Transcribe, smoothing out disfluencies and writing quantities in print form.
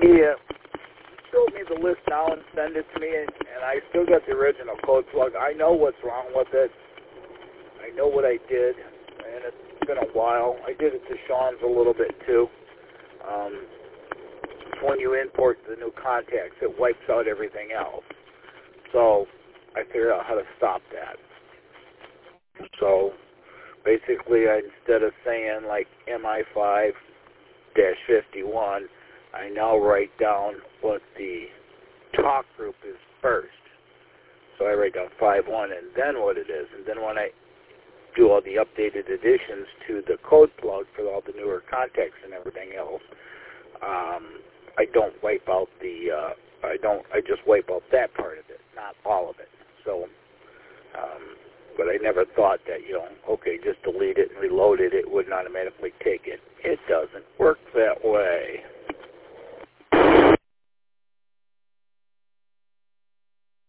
he showed me the list now and sent it to me, and I still got the original code plug. I know what's wrong with it. I know what I did, and it's been a while. I did it to Sean's a little bit too. When you import the new contacts, it wipes out everything else. So I figured out how to stop that. So basically, instead of saying like MI5-51, I now write down what the talk group is first. So I write down 5.1 and then what it is. And then when I do all the updated additions to the code plug for all the newer contacts and everything else, I don't wipe out I just wipe out that part of it, not all of it. So, but I never thought that, okay, just delete it and reload it, it wouldn't automatically take it. It doesn't work that way.